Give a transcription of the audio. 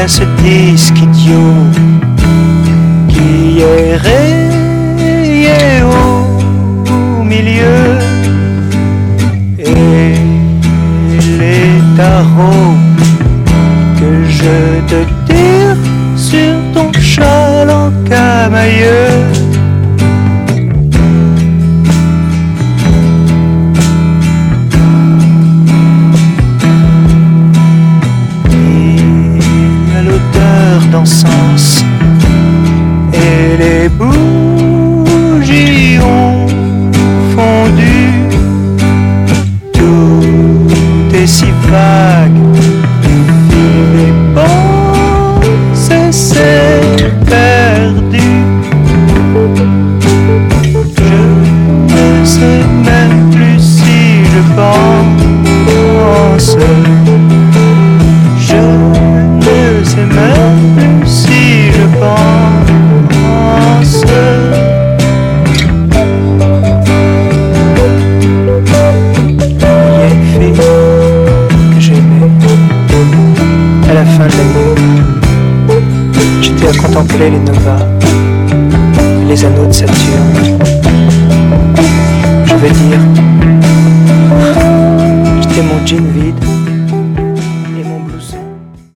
à ce disque idiot qui est rayé au milieu, et les tarots que je te tire sur ton châle en camailleux. D'encens et les bougies ont fondu. Tout est si vague, les pensées s'est perdu. Je ne sais même plus si je pense. Je ne sais même plus si je pense. Il y a une fille que j'aimais. À la fin de la nuit, j'étais à contempler les novas, les anneaux de Saturne. Je vais dire, j'étais mon jean vide.